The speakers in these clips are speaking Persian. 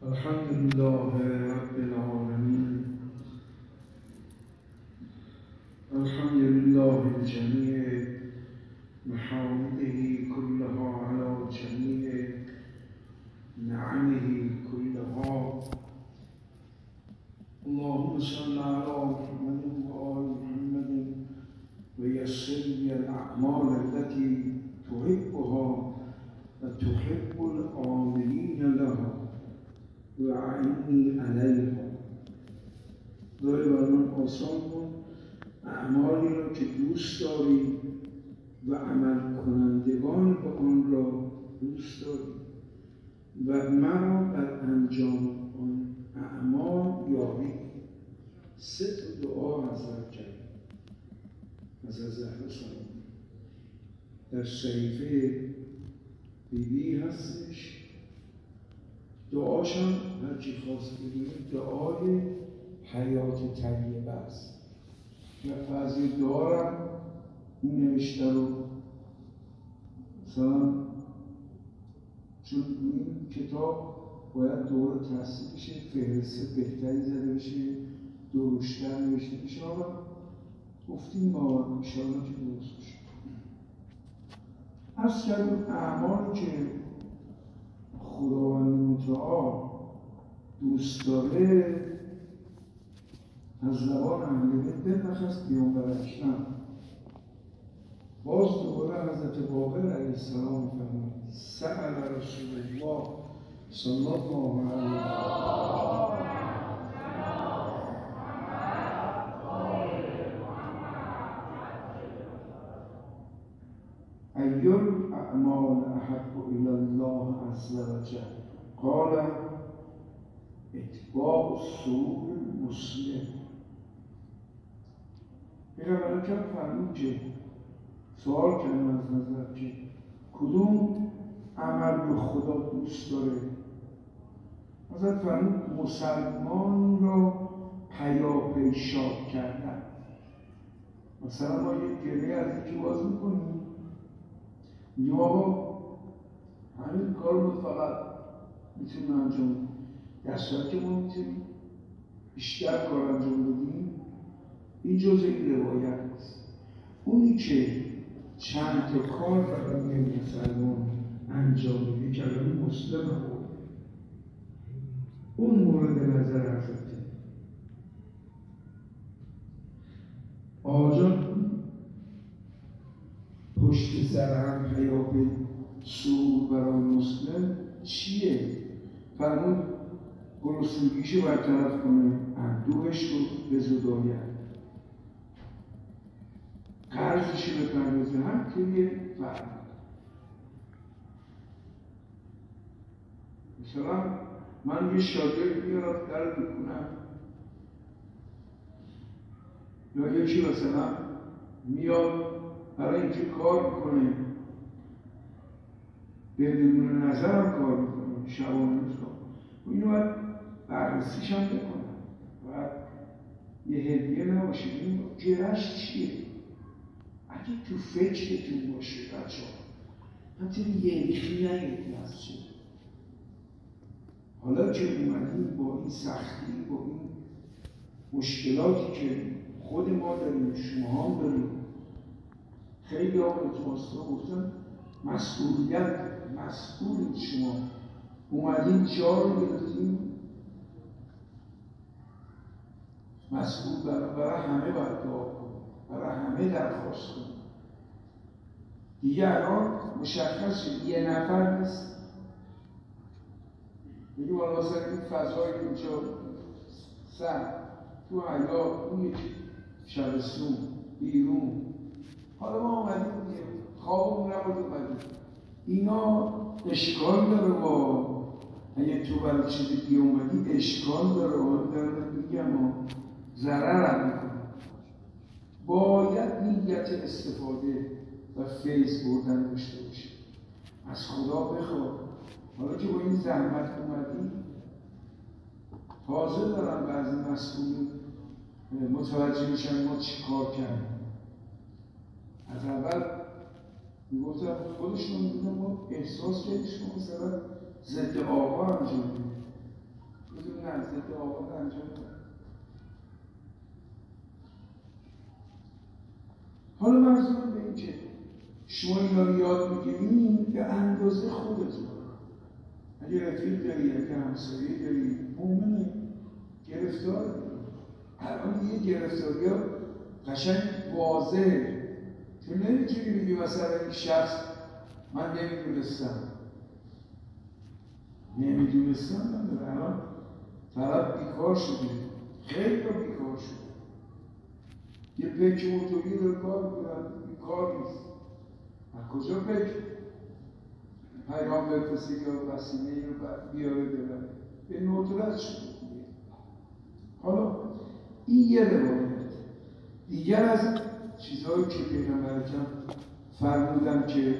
الحمد لله رب العالمين. الحمد لله الجميع محامده كلها على جميع نعمه كلها. اللهم صل على محمد وآل محمد ويسر لي الأعمال التي تحبها وتحب العاملين لها وأعني علیها. داری بر من آسان کن اعمالی را که دوست داری و عمل کنندگان به آن را دوست داری و مرا بر انجام آن اعمال یاری. 3 دعا حضرت کرد از زهرا سلام در صحیفه بیبی هستش. دعاش هم هرچی خواست بدونید دعای حیات طیبه است. و از این دعا هم این نوشته رو مثلا چون این کتاب باید دوره تحصیل بشه، فهرست بهتری زده بشه، درشتر نوشته بشه. حالا گفتیم ما انشاءالله که درست بشه. از کردیم اعمالی که خداوند متعال دوست داره از زبان اهل بیت بالأخص پیامبر اکرم. باز دوباره حضرت باقر علیه السلام فرمود سأل رسول الله صلی الله علیه و ای الاعمال احب الی الله عز وجل قال اتباع السرور المسلم. پیغمبر اکرم فرمود که سوال کردن از حضرت که کدوم عمل به خدا دوست داره؟ حضرت فرمود مسلمان را پیاپی شاد کردن. مثلا ما یک گله از یکی باز میکنیم میگیم آقا همین کار رو فقط میتونیم انجام بدیم، دستور که ما میتونیم بیشتر کار انجام بدیم. این جزء این روایت است. اونی که چند تا کار برای مسلمان انجام میده کلمه مسلم بود، اون مورد نظر حضرته. آجان پشت سر هم پیاپی سرور برای مسلم چیه؟ فرمود گرسنگیشو برطرف کنه، اندوهش رو بزداید، قرضش رو بپردازه. هم طوریه فرمود. مثلا من یه شاگرد میارم در بکنم، یا یکی مثلا میاد برای اینکه کار میکنه بدون نظرم کار میکنه، شبانه روز کار، اینو باید بررسیش هم بکنم. باید یه هدیه نباشه. این گرش چیه؟ اگه تو فکرتون باشه بچه ها همطوری یه ریخی نگیدیم از چه. حالا که اومدیم با این سختی، با این مشکلاتی که خود ما داریم، شما هم داریم، خیلی ها به تواسطه گفتن مسئولیت مسئولید شما. اومدیم جا رو گرفتیم، مسئول برای همه باید دعا کنیم، برای همه درخواست کنیم. دیگه الان مشخص شد یه نفر نیست. میگه والا سر این فضای اینجا سر تو حیات، اون یکی شبستون بیرون. حالا ما اومدیم دیگه، خوابمون نبود اومدیم. اینا اشکال داره با اگه تو برای چیزی بی اومدی اشکال داره. حالا دارم میگم ضرر هم میکنه. باید نیت استفاده و فیض بردن داشته باشه. از خدا بخواد. حالا که با این زحمت اومدی، تازه دارن بعضی مسئولین متوجه میشن ما چی کار کردیم. از اول میگفتن خودشون میگفتن ما احساس کردیم شما مثلا ضد آقا انجام میدیم. بزرگ نزدیک آقا انجام داد. حالا منظورم به این که شما اینا رو یاد میگیرین به اندازه خودتون. اگه رفیق داری، اگه همسایه داری، مؤمنه گرفتار داری. الان یه گرفتاری ها قشنگ واضحه. تو نمیتونی بگی مثلا این شخص من نمیدونستم نداره. الان طرف بیکار شده، خیلی بیکار شده، یه پیک موتوری رو کار کنن، بیکار نیست. از کجا پیک پیغام بفرسته یا وسیله رو بیاره ببره؟ به ندرت شده. حالا این یه روایت. دیگر از چیزهایی که پیغمبر اکرم فرمودن که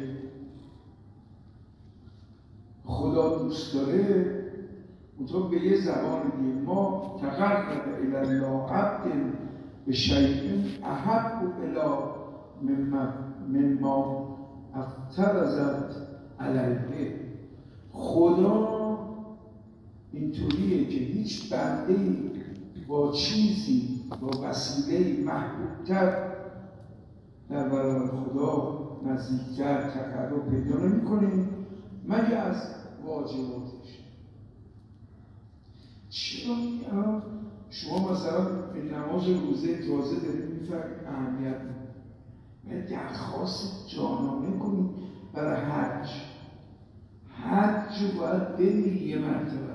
خدا دوست داره، اونطور به یه زبان دیگه، ما تقرب الی الله عبد به شیء احب الی مما افترضت علیه. خدا اینطوریه که هیچ بنده‌ای با چیزی، با وسیله‌ای محبوب‌تر در برابر خدا نزدیکتر تقرب پیدا نمی‌کنه مگر از واجباتش. چرا الان شما مثلا به نماز روزه تازه دارید می‌فهمید اهمیت نداره، درخواست جانانه کنید برای حج رو باید بری یه مرتبه.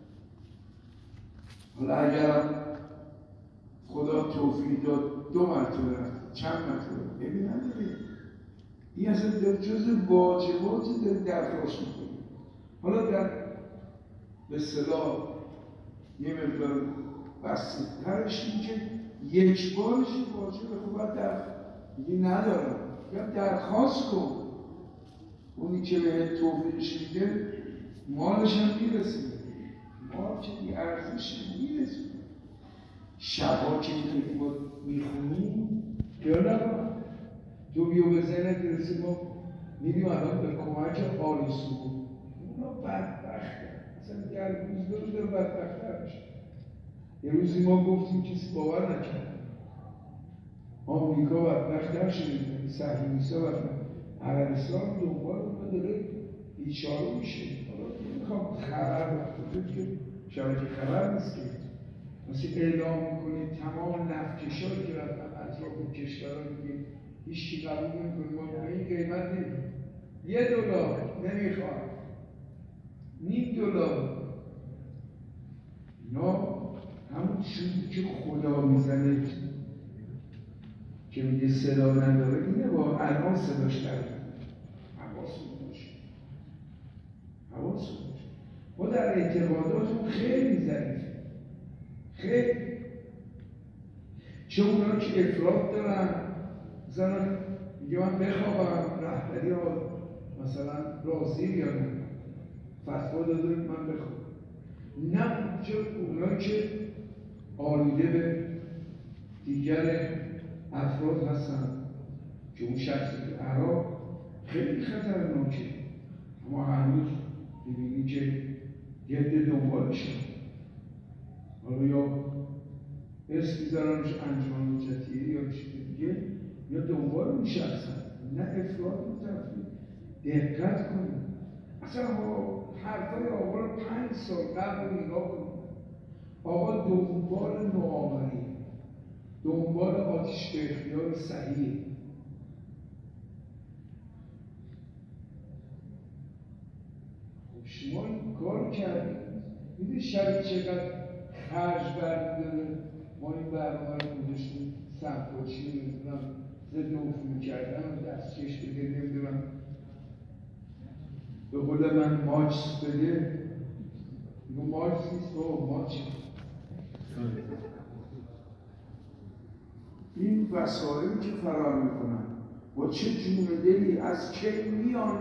حالا اگر خدا توفیق داد 2 مرتبه رفت، چند مرتبه ببین نداره، این اصلا در جز واجباتی در درخواست میکنی. حالا در به اصطلاح یه مقدار بسیط‌ترش این که یک بارش واجبه، خب باید دیگه ندارم یا درخواست کن، اونی که به توفیقش میده مالش هم میرسه، مال که بی ارزش میرسه. شبا که ما میخونیم یا نه تو بیو به ذهنت برسه ما میریم الان به کمک آرزو، اونا بدبخته اصلا در روزگار داره بدبخت‌تر میشه. یه روزی ما گفتیم کسی باور نکرد آمریکا بدبخت‌تر شده، صهیونیست‌ها بدبخت‌تر، عربستان دنبال اون داره بیچاره میشه. حالا نمیخوام خبر وقتی که شبکه خبر نیست که مثل اعلام میکنید تمام نفتکشایی که رفتن اطراف کشورها دیگه هیچکی قبول نمیکنه، ما به این قیمت نمیدیم، $1 نمیخواد، $0.5. اینا همون چیزی که خدا میزنه که میگه صدا نداره، اینه با الان صداش داره. حواستون باشه. ما در اعتقاداتون خیلی ضعیفه، خیلی. چه اونا که افراط دارن، مثلا میگه من بخوابم، رهبری ها مثلا راضی یا نه فتوا داده من بخوابم. نه اونا که آلوده به دیگر افراد هستن که اون شخصی که عراق خیلی خطرناکه، اما هنوز ببینی که گرد دنبالشن. حالا یا اسم میذارنش انجمن حجتیه یا چیز دیگه، یا دنبال اون شخصن. نه افراد اون طرفی. دقت کنید اصلا حرفای آقا رو 5 سال قبل نگاه کنید. آقا دنبال نوآوری، دنبال آتش به اختیار صحیح. خب شما این کار کردید، میدونی شب چقدر خرج برمی‌داره. ما این برنامه رو گذاشتیم سمپاچی نمیدونم ضد عفونی کردن و دستکش بده، نمیدونم به قول من ماچ بده. میگو ماچ نیست بابا، ماچ. این وسایلی که فرار میکنن با چه جون دلی از کی میان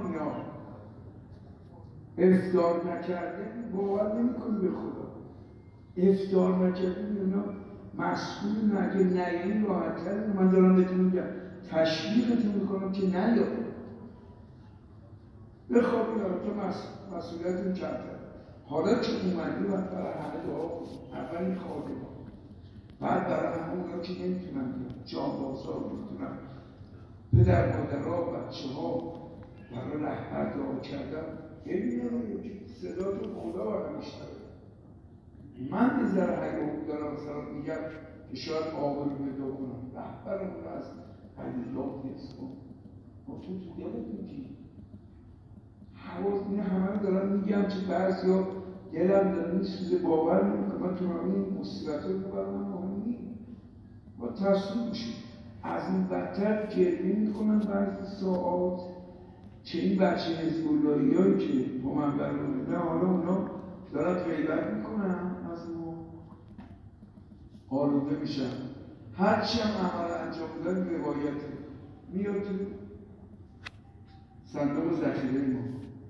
افطار نکرده باور نمی‌کنی به خدا. افطار نکرده اینا مسئول نگه نیایی راحت‌تر. من دارم بهتون میگم تشویقتون میکنم که نیایی بخوابی. تو مسئولیتون کمتر. حالا که اومدی باید برای همه دعا کنیم. اول این خادم، بعد برای همون که نمیتونن جانبازا رو میتونن پدر مادرها بچه ها برای رهبر دعا کردن. ببینم صدا تو خدا برای میشنوه. من یه ذره حیات دارم مثلا میگم که شاید آبرو پیدا کنم، رهبرمون از حدیثات نیست کن ما تو دلت میگی حواظ این همه رو دارم میگم که بعضی ها دلم داره میسوزه، باور نمیکنم من تو همه این مصیبت ها باور من مهم نیست. ما ترسون میشیم از این بدتر گریه میکنم بعضی ساعات که این بچه حزب اللهی هایی که با من برمونه حالا اونا دارن غیبت میکنن از ما آلوده میشن. هرچی هم عمل انجام دادن روایته میاد تو صندوق ذخیره ما.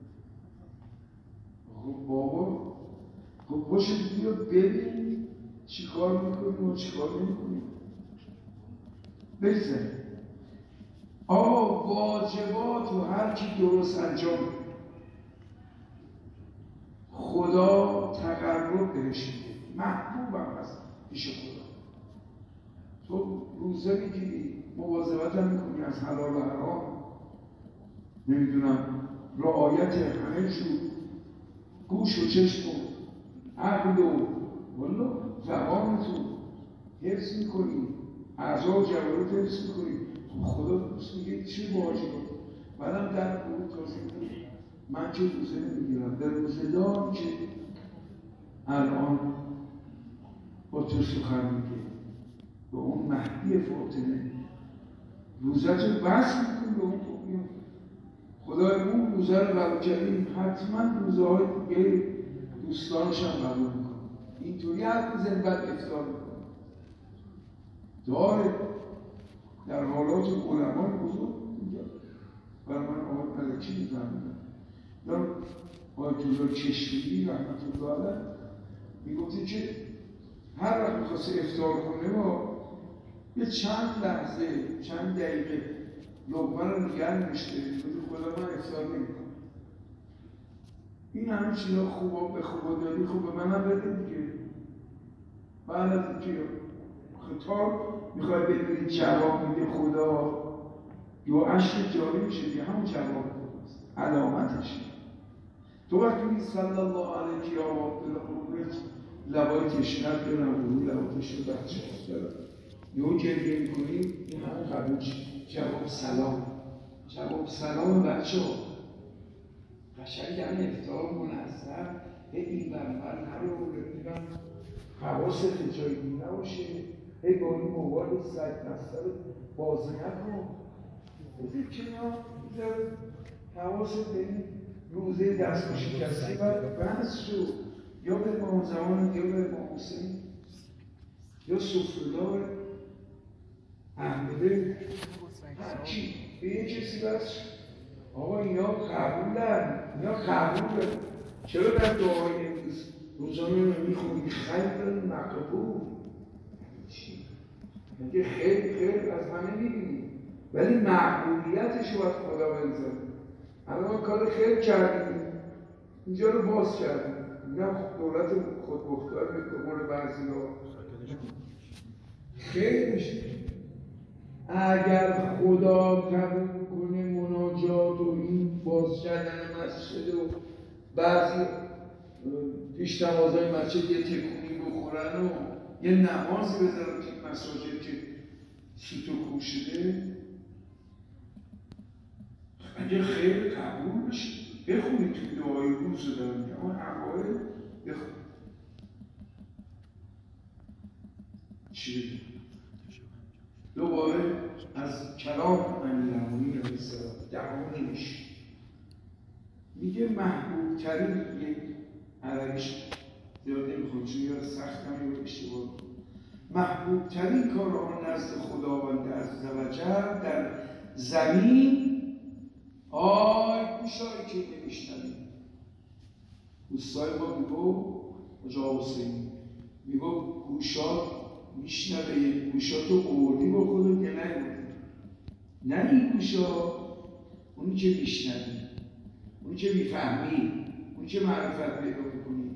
خب بابا خب پاشو بیا ببین چی کار میکنیم و چی کار نمیکنیم. بگذاریم آقا واجبات و هر کی درست انجام بده خدا تقرب بهش میده، محبوبم هست پیش خدا. تو روزه میگیری، مواظبت هم میکنی از حلال و حرام، نمیدونم رعایت همه شو، گوش و چشم و عقل و والا زبانتو حفظ میکنی، اعضا و جوارت حفظ میکنی. خدا دوست میگه چه واجبات. بعدم در قرون تازه میگه من که روزه نمیگیرم، در روزه‌دار که الان با تو سخن میگه به اون مهدی فاطمه روزه رو بس میکنی به اون خوبیان. خدای اون روزه رو قبول کردیم حتما روزه های دیگه دوستانش هم قبول میکنه. اینطوری حرف میزنی بعد افطار میکنه. داره در حالات علمان بزرگ میگه برای من آقای ملکی میفهمیدن یا آیت الله چشمیری رحمت الله علیه میگفتی که هر وقت میخواسته افطار کنه با یه چند لحظه چند دقیقه لقمه رو نگه می‌داشته خدا من افطار نمی‌کنم. این همه چیزا خوبا به خوبا داری خب به منم بده دیگه. بعد از اینکه خطاب میخوای بدونی جواب میده خدا یا عشق جاری میشه دیگه همون جواب خداست، علامتشه. تو وقتی میگی صلی الله علیه یا عبدالله لبای تشنت دارم روی لبای تشنت بچه دارم یه گریه میکنی این همون قبول جواب سلام. جواب سلام بچه ها قشنگ همین افطار منظم این برمر نرو ببینم حواست جایی نباشه با این موبایل سگ نستر بازی نکن بذار کنار حواست به این روزه دست شکسته باید بحث شد یا به امام زمان یا به امام حسین یا سفره‌دار احمده هرچی به یه کسی بس آقا اینا قبولن اینا قبولن. چرا در دعای امروز روزانه رو میخونی خیر مقبول میگه خیر از همه میبینی ولی مقبولیتش رو باید خدا بنزنه. الان کار خیر کردیم اینجا رو باز کردیم میگم دولت خودمختار به قول بعضی ها خیر میشه. اگر خدا قبول کنه مناجات و این باز کردن مسجد و بعضی پیش نمازهای مسجد یه تکونی بخورن و یه نمازی بذارن که مساجد که سوت و خون شده اگه خیر قبول بشه بخونید توی دعای روز رو دارم میگم اما اوائل بخونید چی بگیم دوباره از کلام امیرالمومنین علیه السلام دعوانش میگه محبوب ترین یک عربیش زیاد نمیخواد چون یا سخت هم یا اشتباه محبوب ترین کارها نزد خداوند عزوجل در زمین گوشایی که نمیشنویم. دوستای ما میگو آقا حسینی میگو گوشات میشنوه یک گوشاتو اوردی با خودت یا نه این گوشا اونی که میشنوی اونی که میفهمی میشه معرفت پیدا بکنید.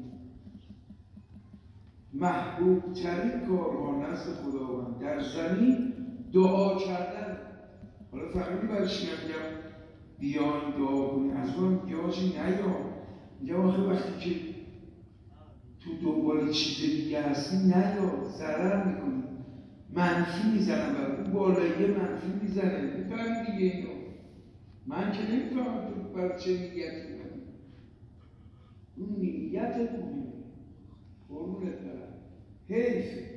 محبوب ترین کارها نزد خداوند در زمین دعا کردن. حالا فهمیدی برای چی میگم بیاین دعا کنید؟ اصلا یاجی نیا، میگم آخه وقتی که تو دنبال چیز دیگه هستی نیا، ضرر میکنی، منفی میزنم برای اون بالایی منفی میزنه. میفهمی دیگه اینو؟ من که نمیفهمم تو برای چه نیتی کنی. اون نیتت مهمه. قربونت برم. حیفه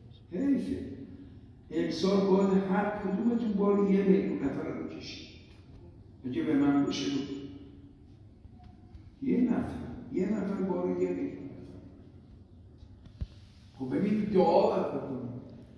امسال باید هر کدومتون بار 1 میلیون نفر رو بکشید. اگه به من باشه رو یه نفر بار 1 میلیون نفر. خب ببین دعا باید بکنیم.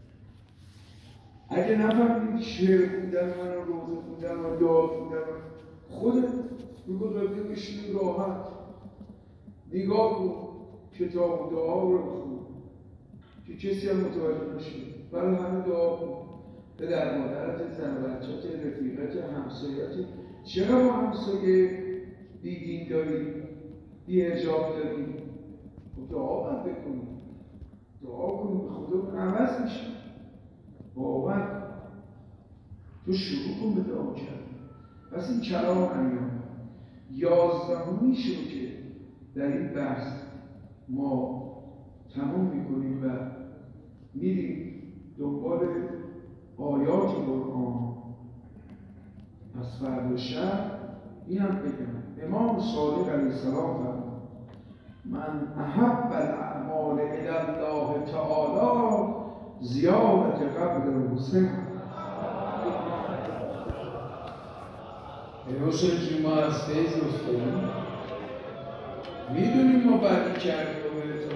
اگه نفهمید شعر خوندن من و روزه خوندن و دعا خوندن خودت بگو قبله بشینیم راحت نگاه کن کتاب و دعا رو بخون که کسی هم متوجه نشه. برای همه دعا کن. پدر مادرت، زن بچه‌ت، رفیقت، همسایه‌ت. چرا ما همسایه بیدین داریم؟ بی حجاب داریم؟ خب دعا باید بکنیم. دعا کنیم به خدا عوض میشه. باور تو شروع کن به دعا کردن. پس این کلام انیام 11 شو که در این بحث ما تمام میکنیم و میریم دنبال آیات قرآن. پس فردا شب این هم بگم امام صادق علیه السلام فرمود من احب الاعمال الی الله تعالی زیادت قبر حسین. حسین جون ما از فیض افتادیم، میدونیم ما بدی کردیم و به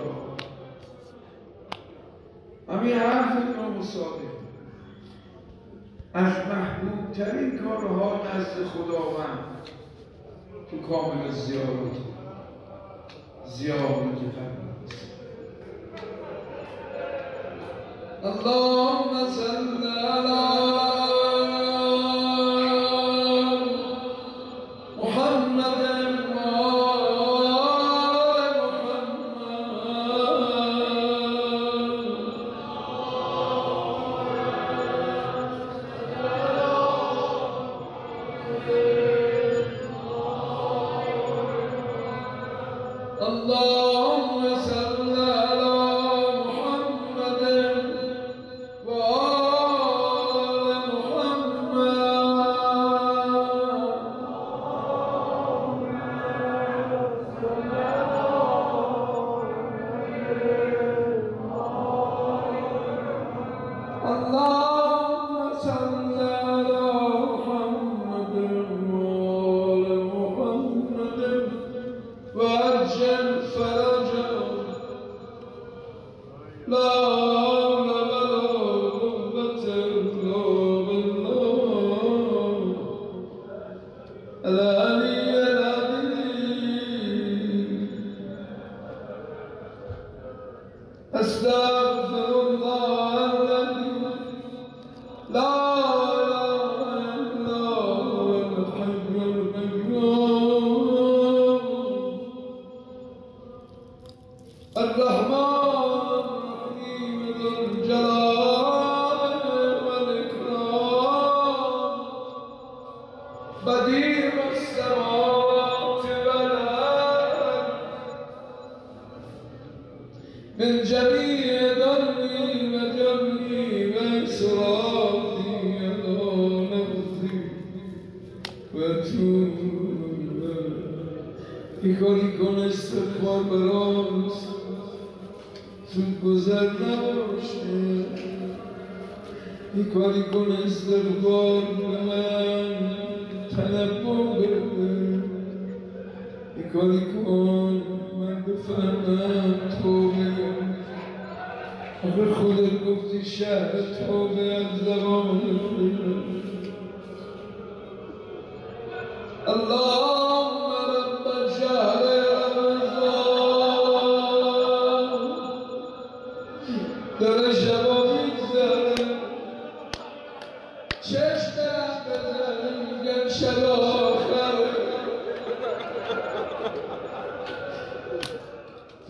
تا همین حرف امام صادق از محبوب ترین کارها نزد خداوند تو کامل زیارت قبر. اللهم صل علی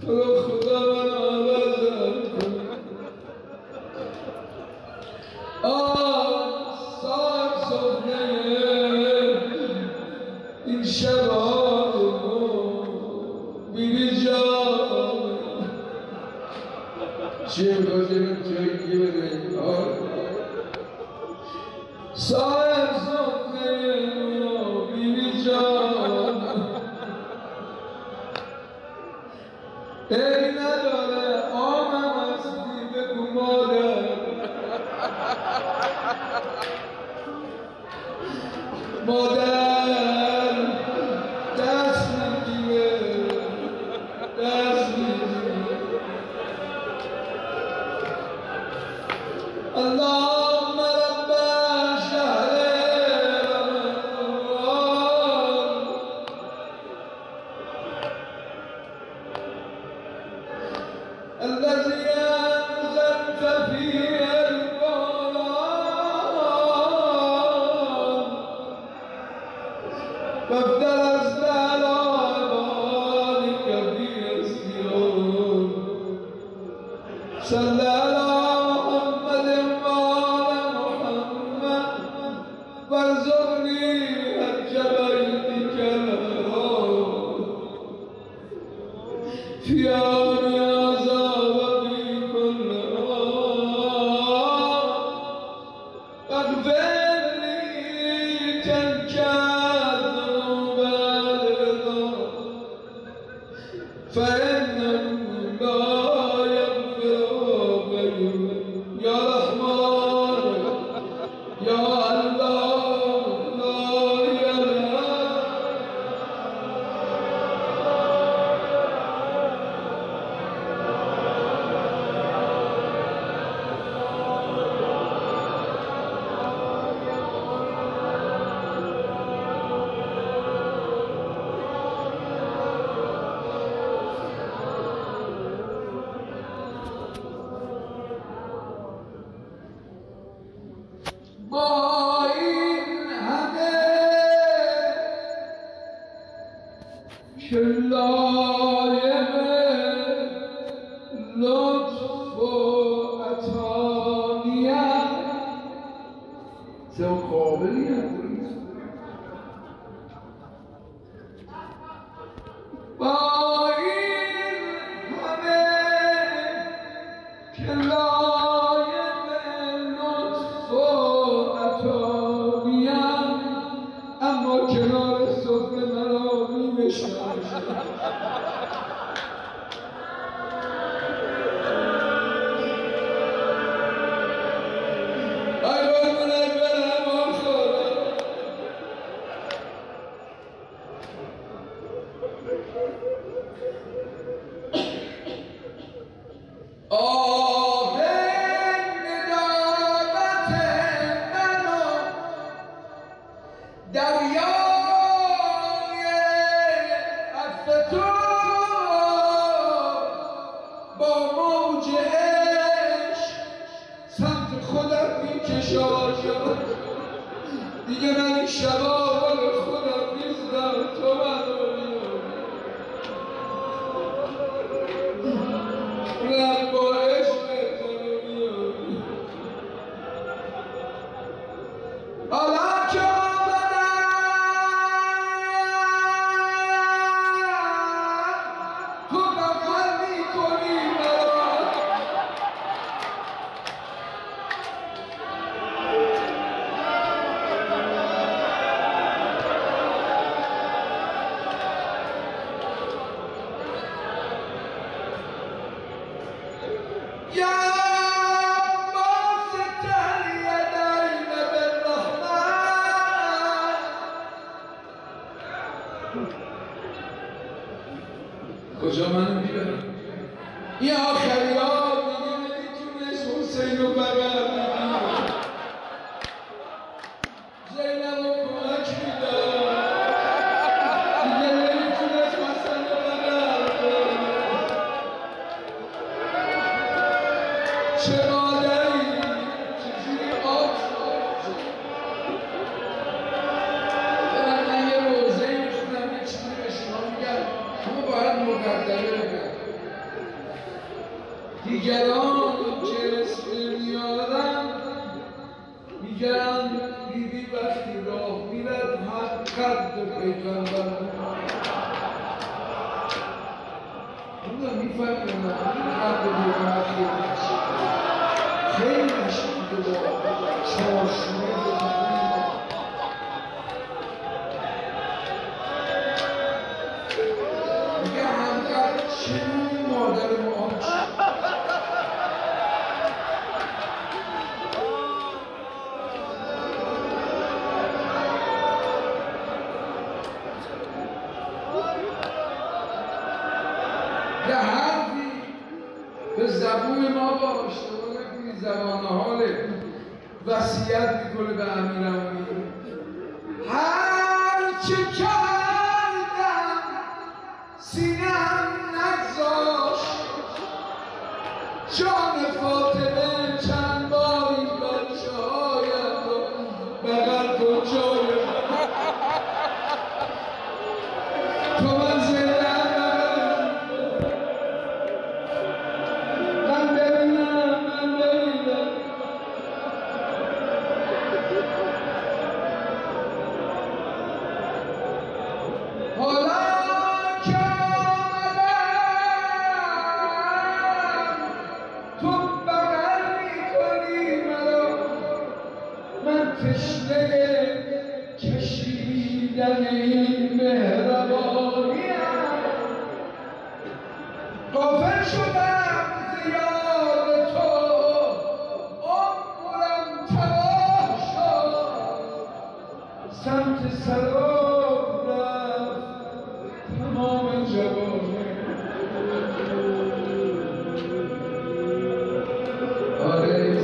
تو رو خدا من عوضم کن. صاحب صفحه این شبای بیبی جان چیه میخواد جنم جایی دیگه بده صاحب صفحه بیبی جان ای نداره آمم هستی بگو مادر مادر دست میگیره دست میگیره اللهم رب شهر رمضان الذي أنزلت فيه القرآن فافترست على عبادك في الصيام صلى على محمد وعلى محمد وارزقني حج بيتك الحرام في يوم هذا وفي كل عام واغفر لي تلك الذنوب الرضا فإنه لا يغفر غيرك يا رحمن يا الله لا إله با این همه که لایم لطف و عطانیم تو قابلی نداری با این همه که لایم لطف و عطانیم اما کنار سفره مرا می‌بشکند دریای عفو تو با موج عشق سمت خودم میکشاید دیگه من این شبا مال خودم نیستم تو منو رب با عشق تو میاری حالا که کجا منو میبرم؟ این آخری ها دیگه نمیتونست حسین رو بغل بگیره زینب رو کمک میداد دیگه نمیتونست حسن رو بغل بگیره چه مادری چجوری آب شد من یه روزه میخونم یه چیزی به شما میگم شما باید مقدمه بگم دیگران که اسم میارن میگن بیبی وقتی راه میرد حق قد پیغمبر اون میفهمه قد پیغمبر خیلی نشیده با چارشونه میگه همقدر چنون مادر ما یه حرفی به زبون ما با اشتباه نکنید زبان حال وصیت میکنه به امیرالمومنین هر چه کردم سینه‌ام نگذاشت جان فاطمه چند باری بچه‌هایم رو بغل کن جای تو من زنده تشنه کشیدن این مهربانیم غافل شدم زیاد تو عمرم تباه شد سمت سراب رفت تمام جوانه آره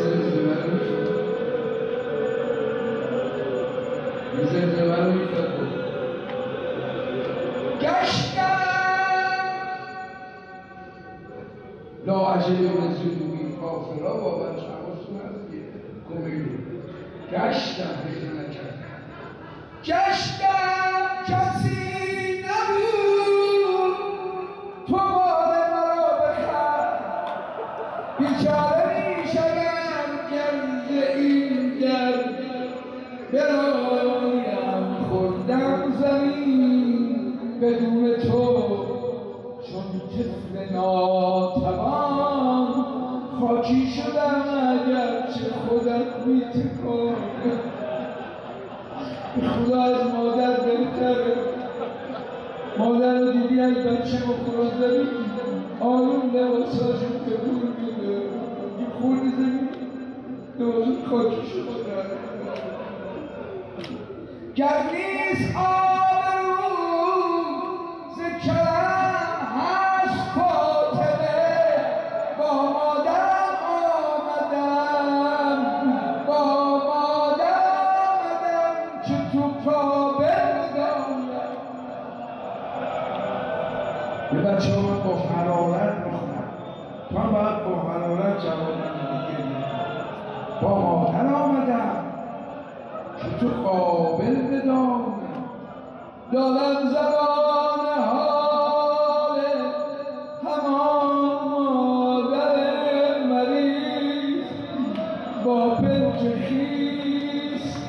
زلزله رو میفته گشتم لاعجب رسولوی کافرها با بچه حواستون هست که کمیلو گشتم پیدا نکردم گشتم کسی نبود تو بار مرا بخر بیچاره میشدم گرد این در برایم خوردم زمین بدون تو چون طفل ناتوان خاکی شدم اگرچه خودت میتکن خدا از مادر بهتره مادر رو دیدی از بچه مخراز داری آروم لباساشون تکون میده خود زمین دوازون خاکی شد گر نیست آبرو ز کرم هست فاطمه با مادرم آمدم که تو کابل بدانم یه بچه ها من با حرارت میخونم تو هم باید با حرارت جواب من با مادر آمدم که تو قابل بدانم دارم زبان حال همان مادر مریض با پنج خیس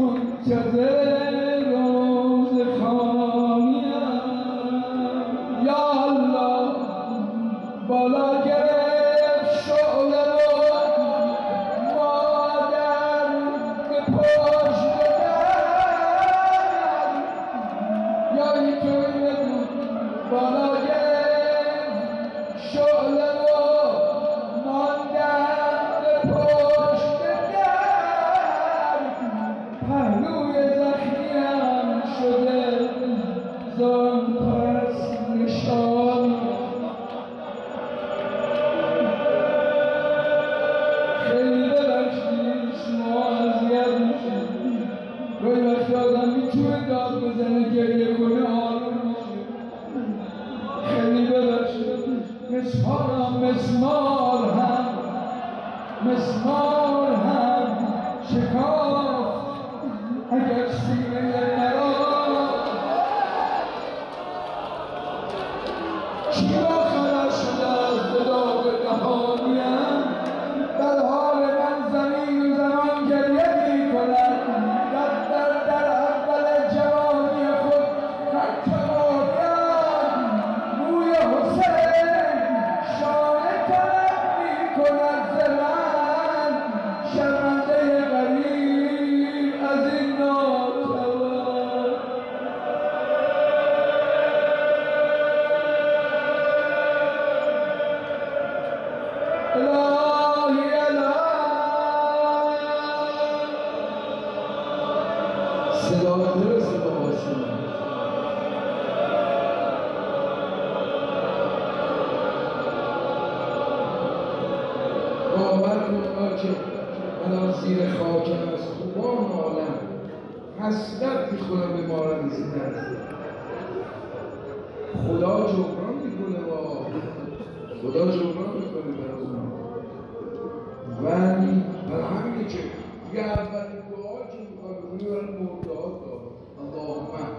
منتظر روزخوانیم یا الله بالا گرفت شعله رو مادر به پشت بالا گرفت شعله رو ماندن به پشت در پهلوی زخمیم شده زان پس نشان خیلی ببخشید شما اذیت میشید گاهی وقتی آدم میتونه داد بزنه گریه کنه آروم میشه خیلی ببخشید مسمار هم شکافت اگر سینه مرا کی آخرش شده از به داغ جهانیم در حال من زمین و زمان گریه می کند در اول جوانی خود حتی مردم موی حسین شانه طلب می کند ز من شرمنده غریب از این ناتوان الهی صدا درست باشون باور کن که الان زیر خاکم از خوبان عالم حسرت میخورم به مارم زنده خدا جبران میکنه خدا جبران میکنه برای اونا ولی برای همینه که یه اولین دعا که میخواد بکنی برای مردهات دار اللهم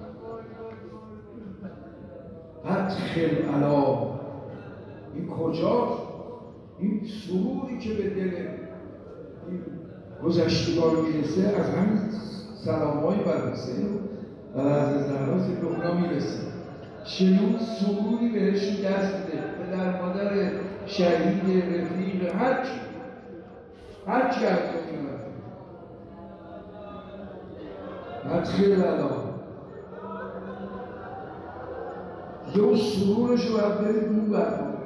ادخل علا این کجاست؟ این سروری که به دل این گذشتگان میرسه از همین سلامهایی بر حسین و از زهرا به اونا میرسه چنون سروری بهشون دست بده پدر مادر شهید رفیق هرچی از دنیا ادخل علا یه اون سرورش رو باید برید اون برمون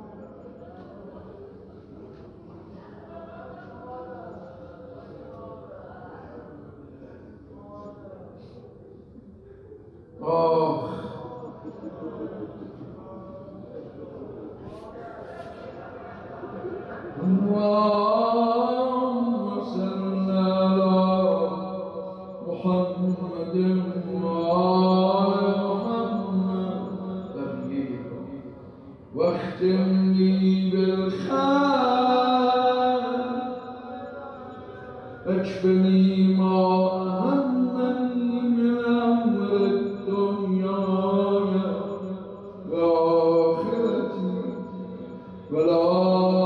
آخ اللهم صل على محمد وآل محمد واختم لي بالخير اكفني ما همني من امر الدنيا واخرتي ولا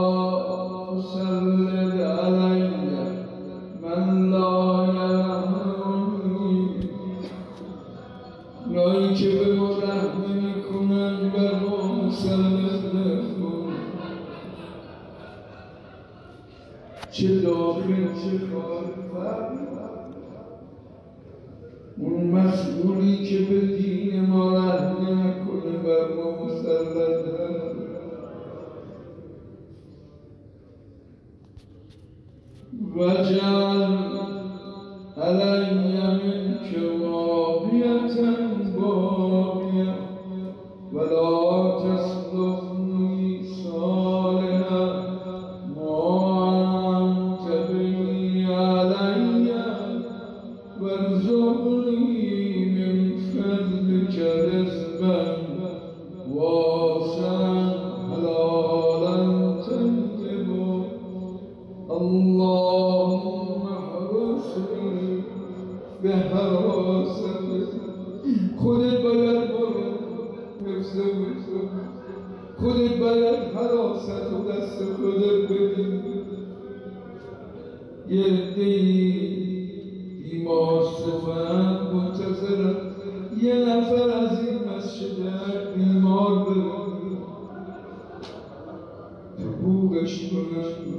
تسلط علي من لا يرحمني اونایی که به ما رحم نمی‌کنند بر ما مسلط نکن چه داخل چه خارج اون مسئولی که به دین ما رحم نکنه بر ما مسلط نکن واجعل علي منك واقية باقية ولا تصرفني صالحا ما أنعمت به علي وارزقني من فضلك رزقا واسعا حلالا طيبا اللهم احرسني بحراستك خودت باید حفظ خودت باید حراست و دست خودت بدی یه عده‌ای بیمار صفحه منتظرم یه نفر از این مسجد بیمار بره حقوقش کنم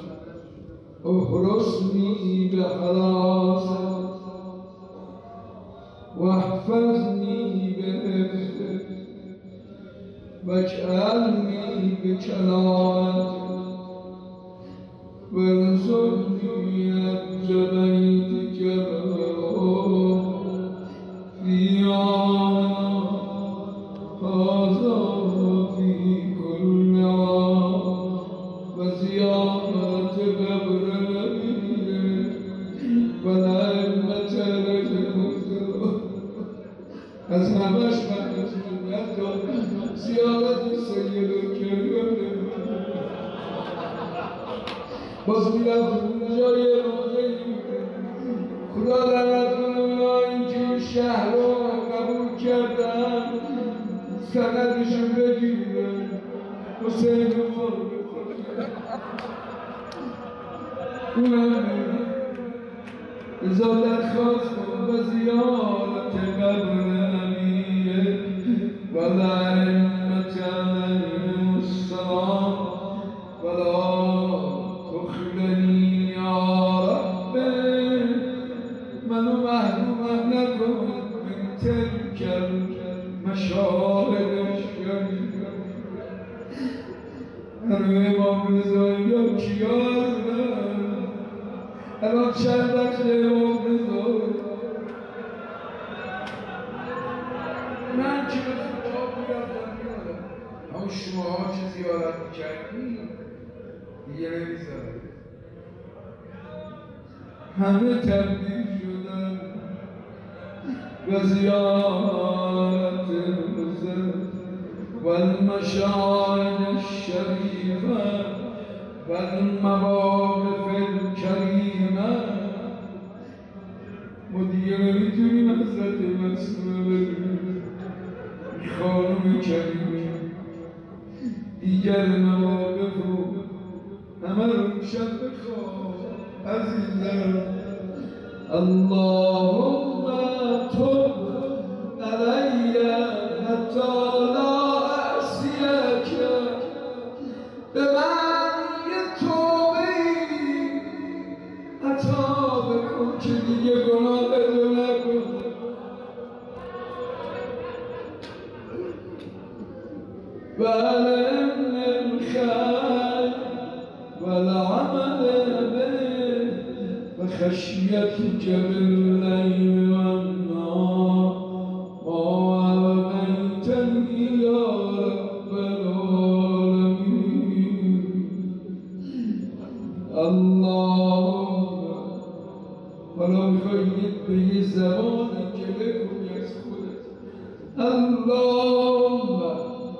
احرسني بحراست واحفظني بحفظك واجعلني بكلامك وارزقني أجر بيتك في عام هذا في كل عام وزيارة قبر نبيك ونعمة رجل از همش من مسئولیت دارم زیارت سید الکریم باز میرفت اونجا یه روزه خدا لعنت کنه اونایی که این شهر رو قبول کردن سندشو بگیرن حسین رو اونم ازا درخواست و زیارت قبر نبیه و لعنت علیهم السلام ولا تخلنی یا رب منو محروم نکن من تلک المشاهد الشریفه. هنو امام رضایی یا کیا هستن؟ الان چند وقت امام رضایی من که به خطاب میرفتم میادم همون شماها که زیارت میکردی دیگه نمیذاره همه تبدیل شدن و زیارت حسین و المشاهد الشریفه و المواقف الکریمه. ما دیگه نمیتونیم حضرت معصومه ببینیم خانم کریمه دیگر مواقف رو همه رو شب بخواه عزیزم. اللهم تب علی حتی لا اعصیک. به من یه توبه‌ای عطا بکن که دیگه گناه رو نکنم. و علم الخیر و العمل به و خشیتک باللیل و النهار ما أبقیتنی یا رب العالمین. اللهم حالا میخوایید به یه زبانی که بگویی از خودت. اللهم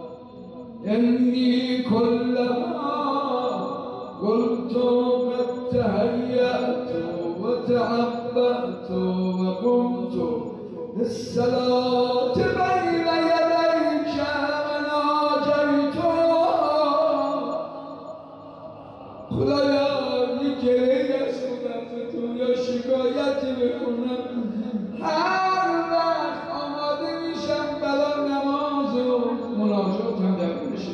انی کلما قلت قد تهیأت و تعبأت و قمت للصلاة بین یدیک و ناجیت. خدایا یک گریه از خودم یا شکایتی بکنم هر وقت آماده میشم برای نماز و مناجاتم در بشه.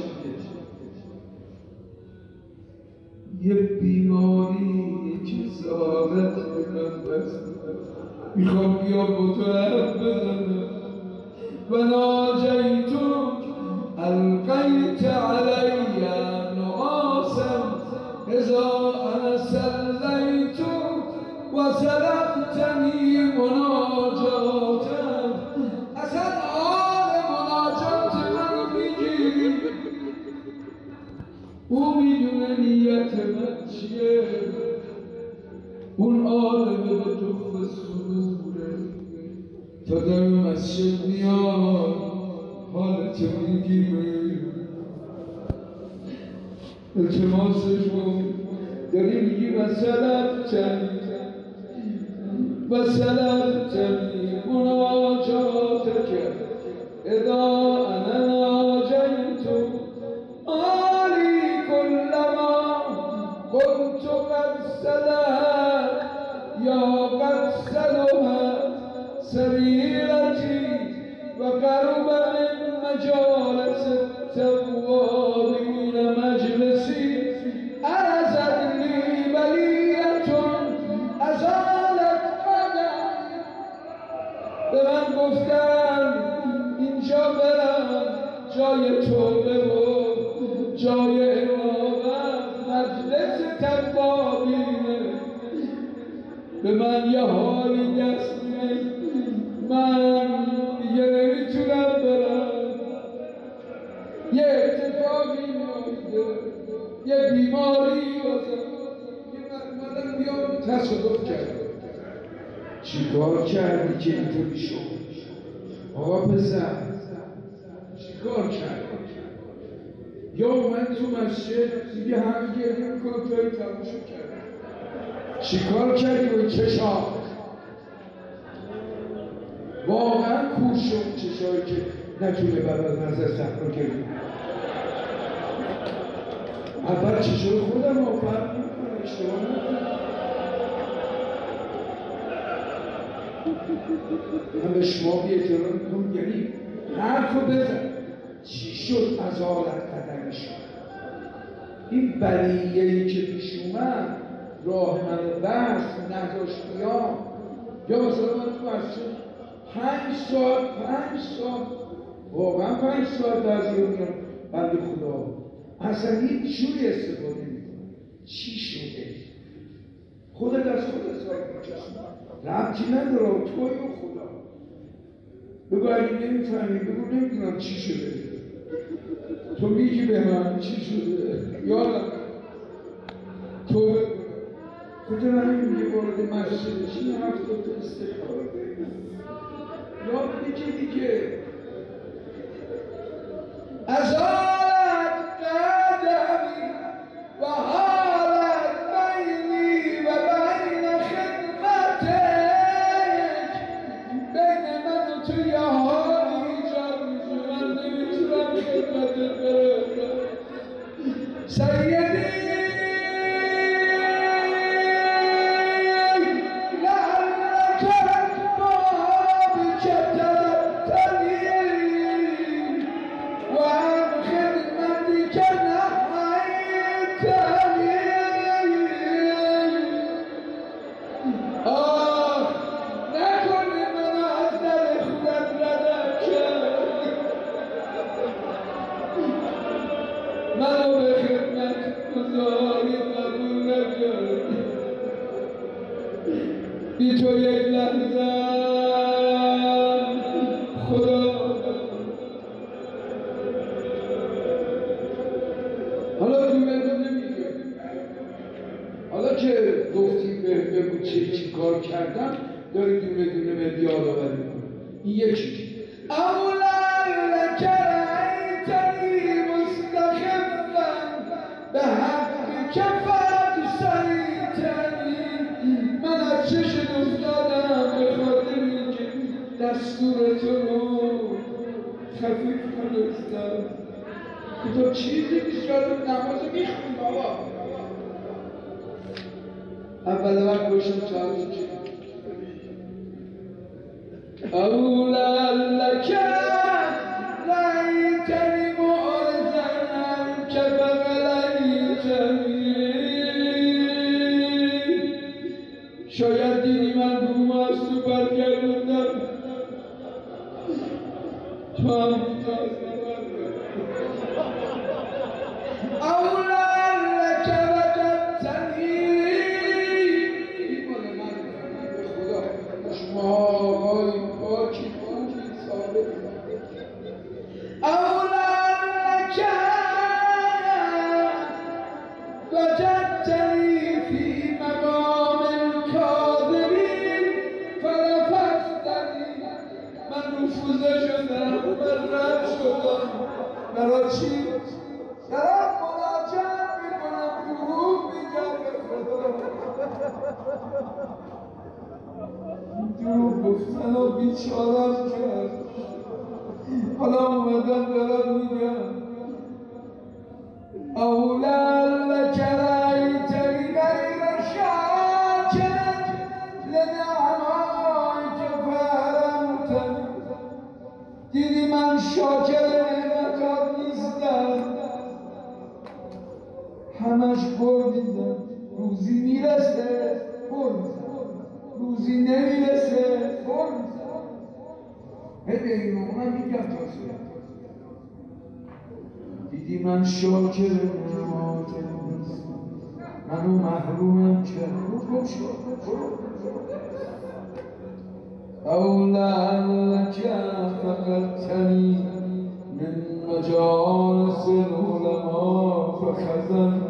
یه بیماری که سعادت به من بست میخوام بیا با تو حرف بزنم. و ناجیتو القیت علی نعاسا اذا انا صلیت و سلمتنی مناجاتم. اصلا حال مناجات منو میگیری. او میدونه نیت من چیه. اون عالمه به تخم صدوره تا در مسجد میاد حالت میگیره. التماسش بود داری میگی و سلمتنی مناجاتک اذا انا ناجیت آلی کلما قلت قد صلحت یا قد صلحت سریرتی و قرب من مجالس التوابین مجلسی ارزد لی بلیتون ازالت قدم. به من گفتن اینجا برم جای توبه و جای امامت مجلس توابینه. به من یه حالی دست میده من دیگه نمیتونم برم. یه اتفاقی میفته یه بیماری بازم من بیام تصادف کردم. چیکار کردی که اینطوری شد؟ آقا پسر چیکار کردی؟ یا اومد تو مسجد دیگه همه گریه میکنم توی تماشا کردم. چیکار کردی با این چشام؟ واقعا کور شد چشایی که نتونه برای نظر سخت کردی. اول چشم خودم رو فرق میکنه، اشتباه نکنم. من به شما بی احترام میکنم، یعنی حرف رو بزن چی شد از حالت قدمی شد. این بلیه‌ای که پیش اومد راه منو بست نذاشت بیام. یا مثلا من تو مسجد 5 ساعت واقعا 5 ساعت بعضی رو میام بنده خدا اصلا هیچ جوری استفاده میکنم. چی شده؟ خودت از خودت حساب میکشی، ربطی نداره توی و خدا. بگو اگه نمیفهمی بگو نمیدونم چی شده، تو میگی به من چی شده. یادم تو بگو کجا نمیم یه وارد مسجد چی 70 تا استغفار یاد بگی دیگه. از آلت قدمی و حالت بینی و بین خدمتک، بین من و تو یه حالی ایجاد میشه من نمیتونم خدمتت برم. سیدی بی تو یک لحظه خدا. حالا دونه نمیگه، حالا که گفتی بگو چی کار کردم داری دونه دونه به یادآوری میکنی. این یکی اولا کرایتنی مستخفا به حق کفت سریتنی. من از چشم افتادم به خاطر اینکه دستور تو رو خفیف کنستم. تو چیزی بیشتر نماز میخونی بابا. اول وقت باشم چهارش چی اولا لکه رایتنی معرضن که بغلیتنی. شاید دیدی من روم از تو برگردوندم، تو هم اولا لکه وجدتنی. این مال من به خدا شما آقای پاکی خوبی ثابت. اولا لکه وجدتنی فی مقام الکاذبین فرفضتنی. من رفوزه شدم، من رد شدم. برای چی؟ دارم مراجعه میکنم، دروغ میگم به خدا. دروغ گفتن و بیچارم کرد. حالا اومدم دارم میگم اولا لک رایتنی غیر شاکر لنعمایک فحرمتنی. دیدی من شاکر نعمتات نیستم، همش بردیدم. روزی میرسه بردیدم، روزی نمیرسه بردیدم. هده اینو اونم میگم تاسه. دیدی من شاکر نعمات نیستم، منو محرومم کرد. گم شد اولا لک فقدتنی من مجالس العلماء فخزنت.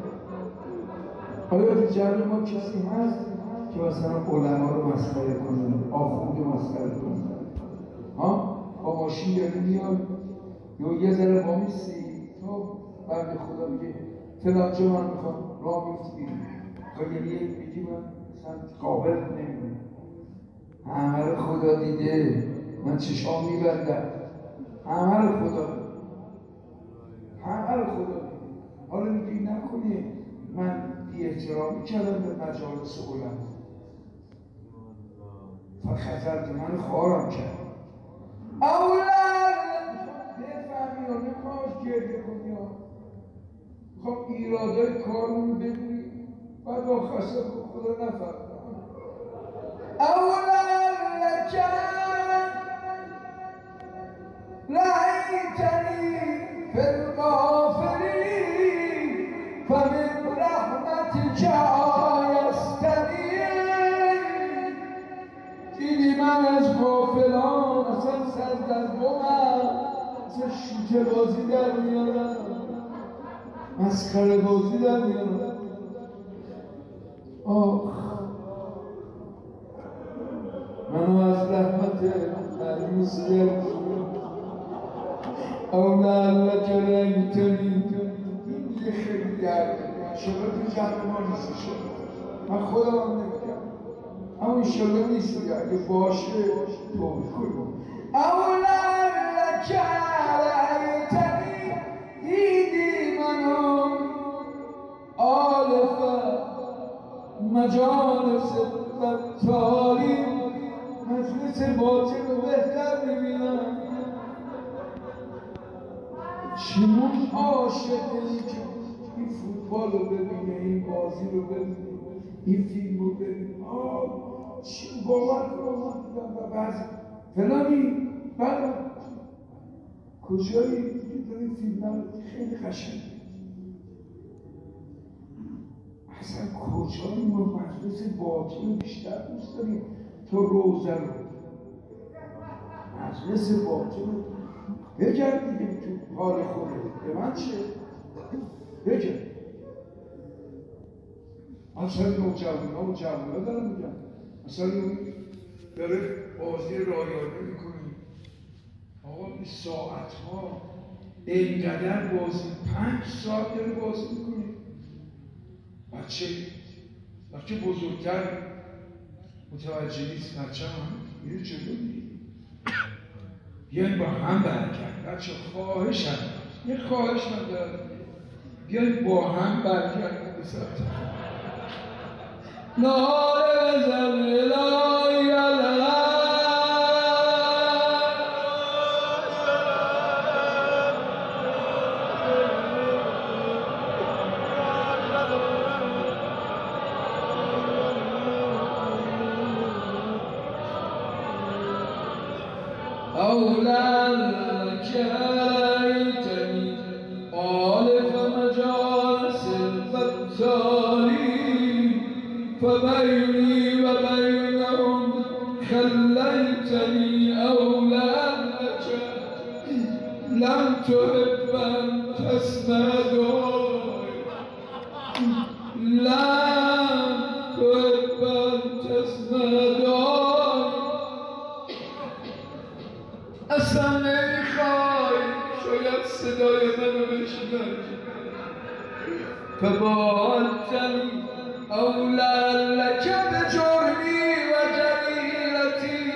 آیا تو جمع ما کسی هست که مثلا علما رو مسخره کنه، آخوند رو مسخره کنه؟ ها؟ با ماشین داری میاد یا یه ذره وامیسی تو بنده خدا میگه فلان جا من میخوام راه میفتی بیرون. خیلی میگی من مثلا قابل نمیدونم، همه رو خدا دیده، من چشام میبندم، همه رو خدا دیده، همه رو خدا دیده. حالا میگی نه احترامی کردم به مجالس علما. فخزرت من خوارم کرد اولا بفهمی یا نمیخوام گرده کنی ها، میخوام ایرادای کارمون ببینی بعد آخر سر خدا نفرد. اولا لکن رأیتنی فی الغافلین فمن رحمتک آیستنی. دیدی من از غافلان اصلا سر در بومم، اصلا شوچه بازی در میارم، مسخره بازی در میارم. آخ منو از رحمت مریوز گرد اولا لک رأیتنی. این دیگه خیلی درده شده تو جمع ما نیستی شده، من خودم هم نمیگم اما انشالله نیست دیگه، اگه باشه توبه کنم. اولا لک رأیتنی دیدی منو آلفه مجالس بطالی، مجلس باطل رو بهتر میبینم. چمون عاشقی که این فوتبال رو ببینه، این بازی رو ببینه، این فیلم رو ببینه، چی باور رو من دیدم و بعضی فلانی بعد کجایی این فیلم رو خیلی قشنگه. اصلا کجایی ما مجلس باطل رو بیشتر دوست داریم تا روزه رو؟ مجلس باطل رو بگرد دیگه تو حال خوده به من چه؟ بگرد اصلا نوجوانا و جوانا دارم میگم، اصلا داره بازی رایانه میکنی آقا این ساعت ها اینقدر بازی 5 ساعت داره بازی میکنی. بچه بزرگتر متوجه نیست، بچه هم میره جلو میگه بیاین با هم برگرد. بچه خواهشم یه خواهش من دارم، بیاین با هم برگرد به ساعت ناره بزن الهی أولا لك رأيتني آلف مجالس البطالين فبيني وبينهم خليتني أولا لك لم تحب أن تسمع دعائي لم تحب أن تسمع دعائي. اصلا نمیخوای شاید صدای منو بشنوی. فبالتنی اولا لک بجرمی و جلیلتی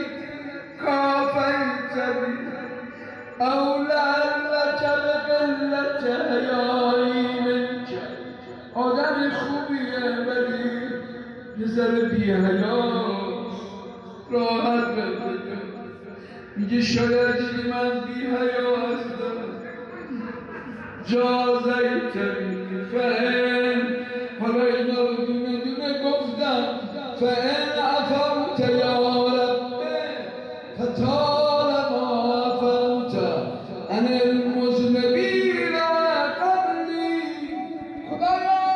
کافیتنی اولا لک بقلت حیایی منک. آدم خوبیه ولی یه ذره بی حیاست، راحت بده. میگه شاید دیدی من بی حیا هستم. جازیتنی فهم حالا اینا رو دونه دونه گفتم. فهم عفوت یا ربه فطالما عفوت عن المذنبین قبلی. خدایا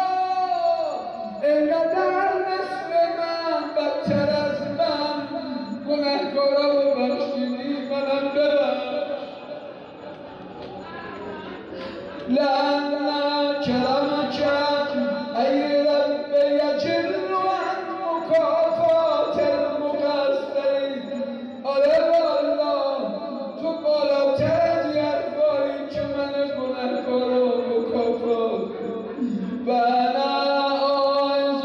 اینقدر مثل من بدتر از من گنهکارا رو بخشیدی، منم ببخش. لأن کرمک ای رب یجل عن مکافات المقصرین. آره والله تو بالاتر از یه حرفایی که من گنهکارا رو مکافات. و انا عائذ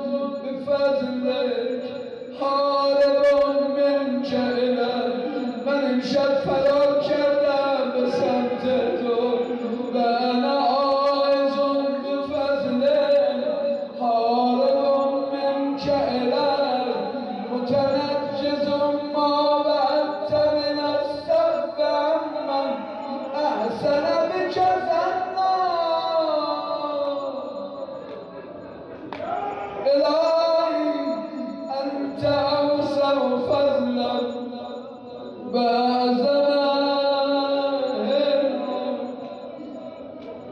بفضلک حارب منک الی. من امشب فرار کردم به سمت تو. و انا عائذ بفضلک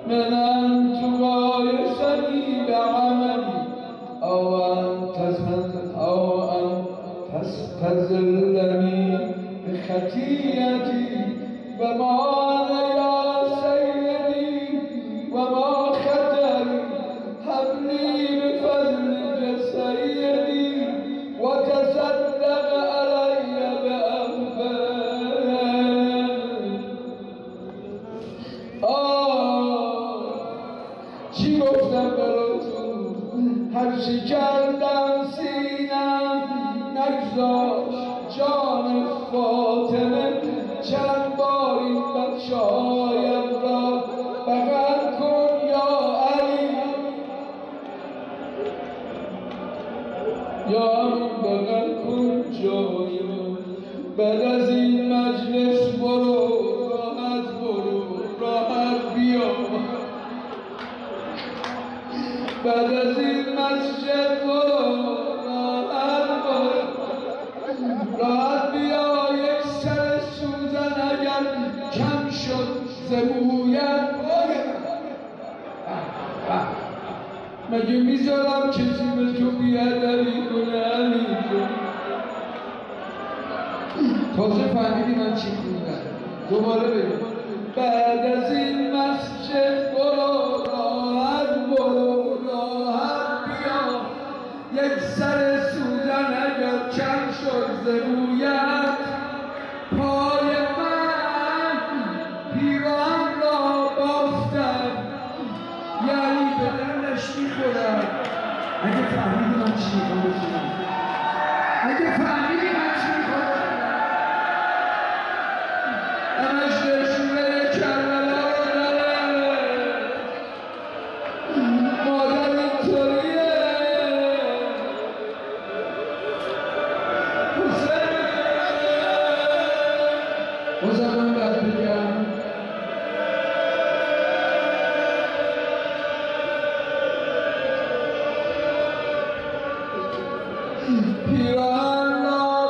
من أن تقايسني بعملي أو أن تستذلني بخطيئتي وما أنا يا سيدي وما خطري هب لي بفضلك سيدي وتصدق علي بأفضل چی گفتم براتون هرچی کردم سینم نگذاشت جان فاطمه چند بار این بچه‌هایم را بغل کن یا علی یا بغل کن جایم بعد از این مجلس برو راحت بیا بعد از این مسجد برو راحت بیا یک سر سوزن اگر کم شد ز مویت مگه میذارم کسی به تو بیادبی کنه علی جون تازه فهمیدی من چی خوندم دوباره بگم بعد از این مسجد برو راحت بیا یک سر سوزن اگر کم شد ز رویت پای من پیران را بافتم یعنی به دلش میخورم اگه فهمیدی من چی میخورم اگه فهمیدی من چی میخورم همش نشونه کربلا رو داره مادر اینطوریه حسین من باید بگم پیران را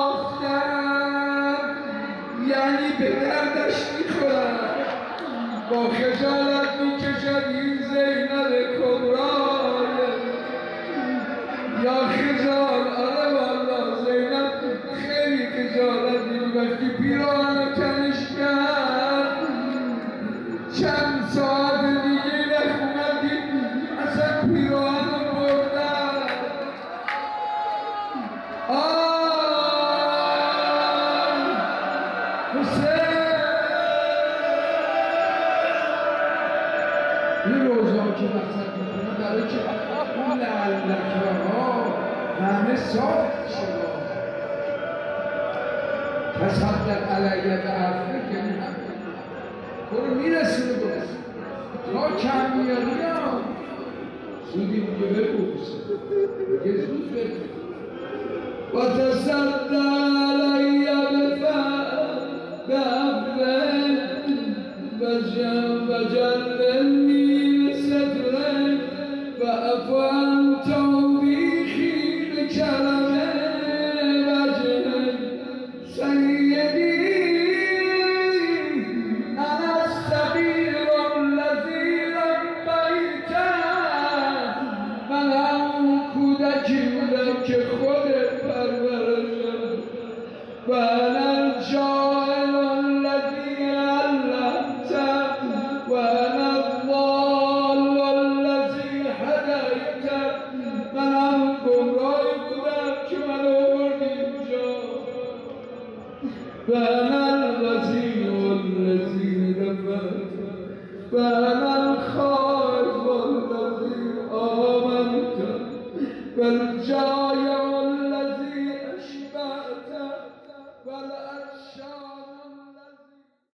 بافتم یعنی به دردش میخورم با خجالت میکشد این زینب کبرای یا خجال آره والا زینب خیلی خجالت دیدی وقتی پیران رو تنش کرد چند ساعت دیگه نخوندی اصلا پیران رو بردن حسین این روزها که وقت میکنه برای که اون لعلکه ها همه صاف شد تصدق علیه به عفو کنی برو میرسونه برسه تا کم میاری ها زودی میگه ببوس میگه زود ببوس و تصدق علیه به عفو و جلنی ستره و عفو